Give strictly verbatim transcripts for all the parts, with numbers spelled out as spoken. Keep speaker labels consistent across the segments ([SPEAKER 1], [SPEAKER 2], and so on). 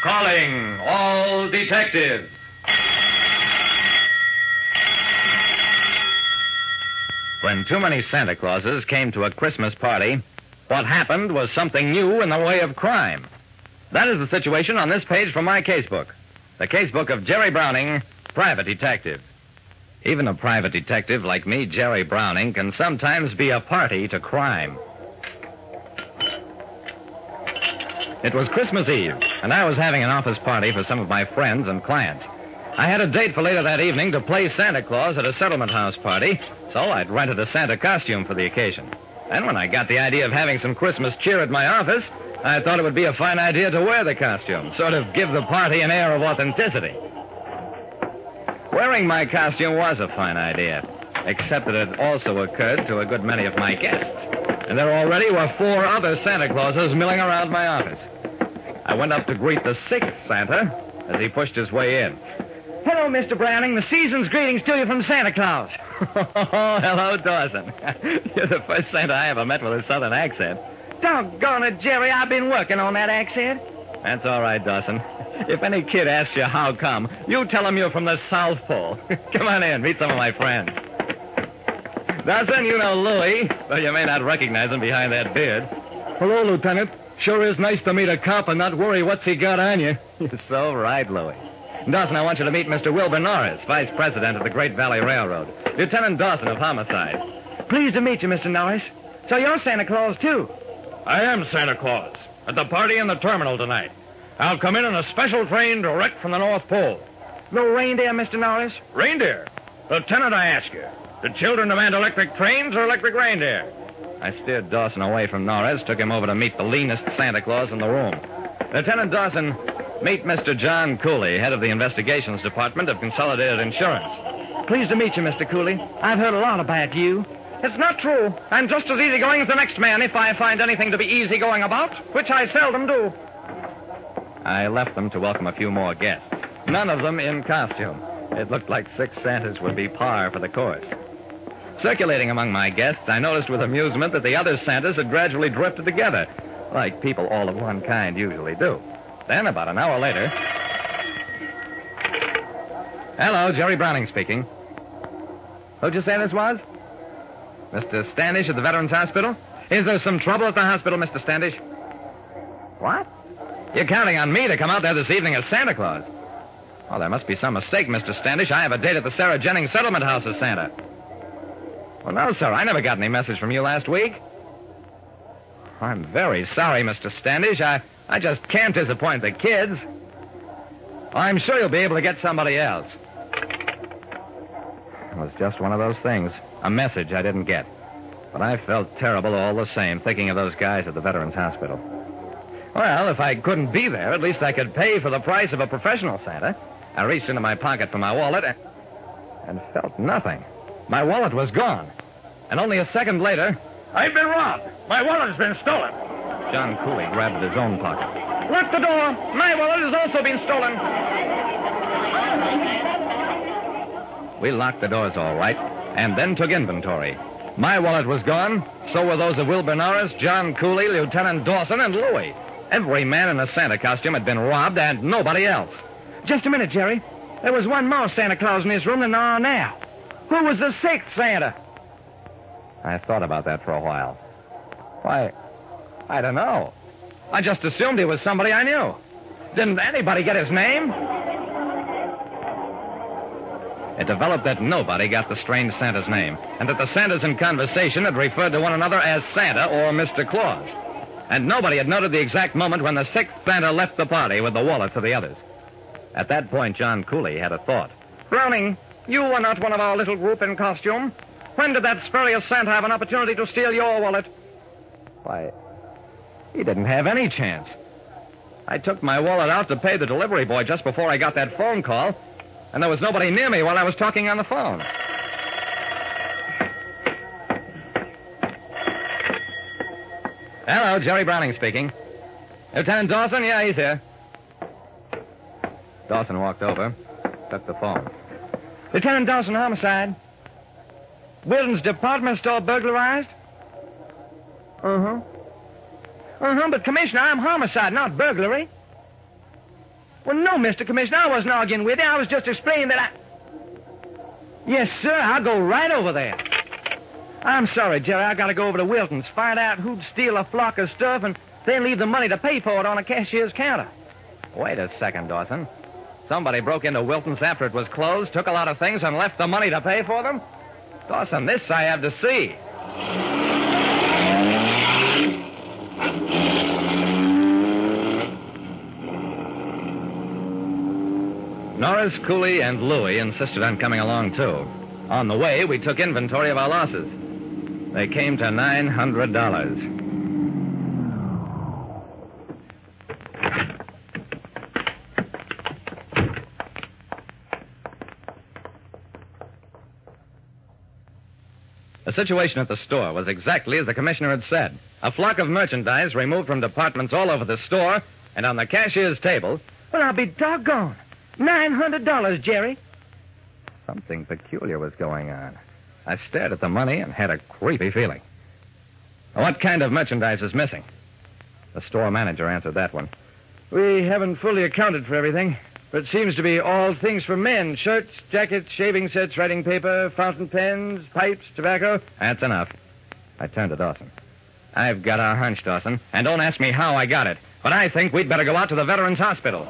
[SPEAKER 1] Calling all detectives. When too many Santa Clauses came to a Christmas party, what happened was something new in the way of crime. That is the situation on this page from my casebook. The casebook of Jerry Browning, private detective. Even a private detective like me, Jerry Browning, can sometimes be a party to crime. It was Christmas Eve, and I was having an office party for some of my friends and clients. I had a date for later that evening to play Santa Claus at a settlement house party, so I'd rented a Santa costume for the occasion. Then when I got the idea of having some Christmas cheer at my office, I thought it would be a fine idea to wear the costume, sort of give the party an air of authenticity. Wearing my costume was a fine idea, except that it also occurred to a good many of my guests. And there already were four other Santa Clauses milling around my office. I went up to greet the sixth Santa as he pushed his way in.
[SPEAKER 2] Hello, Mister Browning. The season's greetings to you from Santa Claus.
[SPEAKER 1] Oh, hello, Dawson. You're the first Santa I ever met with a southern accent.
[SPEAKER 2] Doggone it, Jerry. I've been working on that accent.
[SPEAKER 1] That's all right, Dawson. If any kid asks you how come, you tell him you're from the South Pole. Come on in, meet some of my friends. Dawson, you know Louie, though you may not recognize him behind that beard.
[SPEAKER 3] Hello, Lieutenant. Sure is nice to meet a cop and not worry what's he got on you.
[SPEAKER 1] You're so right, Louie. Dawson, I want you to meet Mister Wilbur Norris, Vice President of the Great Valley Railroad. Lieutenant Dawson of Homicide.
[SPEAKER 2] Pleased to meet you, Mister Norris. So you're Santa Claus, too?
[SPEAKER 4] I am Santa Claus. At the party in the terminal tonight. I'll come in on a special train direct from the North Pole.
[SPEAKER 2] No reindeer, Mister Norris?
[SPEAKER 4] Reindeer? Lieutenant, I ask you, do children demand electric trains or electric reindeer?
[SPEAKER 1] I steered Dawson away from Norris, took him over to meet the leanest Santa Claus in the room. Lieutenant Dawson, meet Mister John Cooley, head of the Investigations Department of Consolidated Insurance.
[SPEAKER 2] Pleased to meet you, Mister Cooley. I've heard a lot about you. It's not true. I'm just as easygoing as the next man if I find anything to be easygoing about, which I seldom do.
[SPEAKER 1] I left them to welcome a few more guests, none of them in costume. It looked like six Santas would be par for the course. Circulating among my guests, I noticed with amusement that the other Santas had gradually drifted together, like people all of one kind usually do. Then, about an hour later... Hello, Jerry Browning speaking. Who'd you say this was? Mister Standish at the Veterans Hospital? Is there some trouble at the hospital, Mister Standish? What? You're counting on me to come out there this evening as Santa Claus. Well, there must be some mistake, Mister Standish. I have a date at the Sarah Jennings Settlement House as Santa. Well, no, sir. I never got any message from you last week. I'm very sorry, Mister Standish. I, I just can't disappoint the kids. Well, I'm sure you'll be able to get somebody else. It was just one of those things. A message I didn't get. But I felt terrible all the same, thinking of those guys at the Veterans Hospital. Well, if I couldn't be there, at least I could pay for the price of a professional Santa. I reached into my pocket for my wallet and, and felt nothing. My wallet was gone. And only a second later...
[SPEAKER 4] I've been robbed. My wallet has been stolen.
[SPEAKER 1] John Cooley grabbed at his own pocket.
[SPEAKER 2] Lock the door. My wallet has also been stolen.
[SPEAKER 1] We locked the doors all right, and then took inventory. My wallet was gone, so were those of Wilbur Norris, John Cooley, Lieutenant Dawson, and Louie. Every man in a Santa costume had been robbed, and nobody else.
[SPEAKER 2] Just a minute, Jerry. There was one more Santa Claus in this room than there are now. Who was the sixth Santa?
[SPEAKER 1] I thought about that for a while. Why, I don't know. I just assumed he was somebody I knew. Didn't anybody get his name? It developed that nobody got the strange Santa's name, and that the Santas in conversation had referred to one another as Santa or Mister Claus. And nobody had noted the exact moment when the sixth Santa left the party with the wallet to the others. At that point, John Cooley had a thought.
[SPEAKER 2] Browning, you were not one of our little group in costume. When did that spurious Santa have an opportunity to steal your wallet?
[SPEAKER 1] Why, he didn't have any chance. I took my wallet out to pay the delivery boy just before I got that phone call, and there was nobody near me while I was talking on the phone. Hello, Jerry Browning speaking. Lieutenant Dawson? Yeah, he's here. Dawson walked over, took the phone.
[SPEAKER 2] Lieutenant Dawson, homicide. Wilton's department store burglarized? Uh-huh. Uh-huh, but Commissioner, I'm homicide, not burglary. Well, no, Mister Commissioner, I wasn't arguing with you. I was just explaining that I... Yes, sir, I'll go right over there. I'm sorry, Jerry. I gotta go over to Wilton's, find out who'd steal a flock of stuff, and then leave the money to pay for it on a cashier's counter.
[SPEAKER 1] Wait a second, Dawson. Somebody broke into Wilton's after it was closed, took a lot of things, and left the money to pay for them? Dawson, this I have to see. Norris, Cooley, and Louie insisted on coming along, too. On the way, we took inventory of our losses. They came to nine hundred dollars. The situation at the store was exactly as the commissioner had said. A flock of merchandise removed from departments all over the store, and on the cashier's table...
[SPEAKER 2] Well, I'll be doggone. nine hundred dollars, Jerry.
[SPEAKER 1] Something peculiar was going on. I stared at the money and had a creepy feeling. What kind of merchandise is missing? The store manager answered that one.
[SPEAKER 2] We haven't fully accounted for everything, but it seems to be all things for men. Shirts, jackets, shaving sets, writing paper, fountain pens, pipes, tobacco.
[SPEAKER 1] That's enough. I turned to Dawson. I've got a hunch, Dawson, and don't ask me how I got it, but I think we'd better go out to the Veterans Hospital.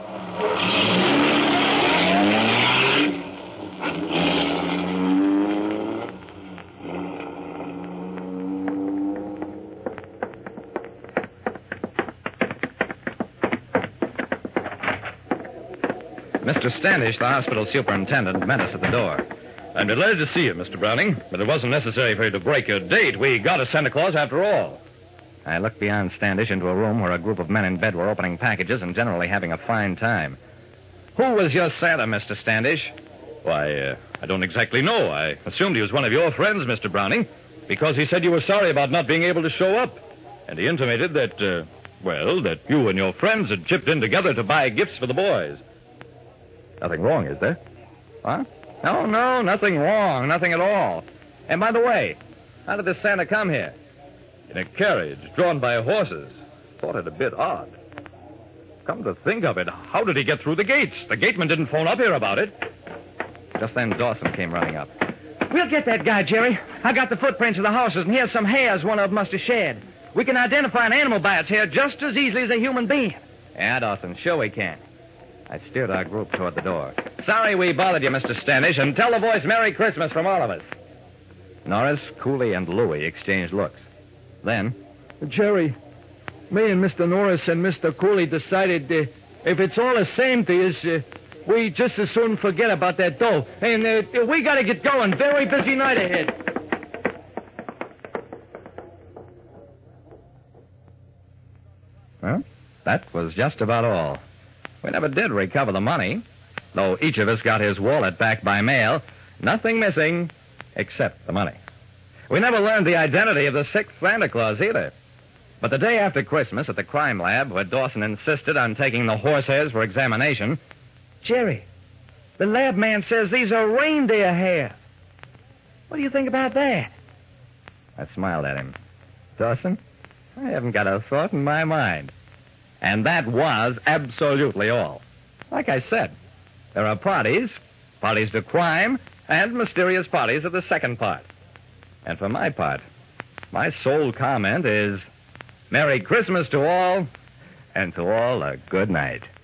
[SPEAKER 1] Mister Standish, the hospital superintendent, met us at the door.
[SPEAKER 4] I'm delighted to see you, Mister Browning, but it wasn't necessary for you to break your date. We got a Santa Claus after all.
[SPEAKER 1] I looked beyond Standish into a room where a group of men in bed were opening packages and generally having a fine time. Who was your Santa, Mister Standish?
[SPEAKER 4] Why, uh, I don't exactly know. I assumed he was one of your friends, Mister Browning, because he said you were sorry about not being able to show up. And he intimated that, uh, well, that you and your friends had chipped in together to buy gifts for the boys.
[SPEAKER 1] Nothing wrong, is there? Huh? No, no, nothing wrong. Nothing at all. And by the way, how did this Santa come here?
[SPEAKER 4] In a carriage drawn by horses. Thought it a bit odd. Come to think of it, how did he get through the gates? The gateman didn't phone up here about it.
[SPEAKER 1] Just then, Dawson came running up.
[SPEAKER 2] We'll get that guy, Jerry. I got the footprints of the horses, and here's some hairs one of them must have shed. We can identify an animal by its hair just as easily as a human being.
[SPEAKER 1] Yeah, Dawson, sure we can. I steered our group toward the door. Sorry we bothered you, Mister Standish, and tell the boys Merry Christmas from all of us. Norris, Cooley, and Louie exchanged looks. Then...
[SPEAKER 3] Jerry, me and Mister Norris and Mister Cooley decided uh, if it's all the same to us, uh, we just as soon forget about that dough. And uh, we got to get going. Very busy night ahead.
[SPEAKER 1] Well, that was just about all. We never did recover the money. Though each of us got his wallet back by mail, nothing missing except the money. We never learned the identity of the sixth Santa Claus either. But the day after Christmas at the crime lab, where Dawson insisted on taking the horsehairs for examination...
[SPEAKER 2] Jerry, the lab man says these are reindeer hair. What do you think about that?
[SPEAKER 1] I smiled at him. Dawson, I haven't got a thought in my mind. And that was absolutely all. Like I said, there are parties, parties to crime, and mysterious parties of the second part. And for my part, my sole comment is, Merry Christmas to all, and to all a good night.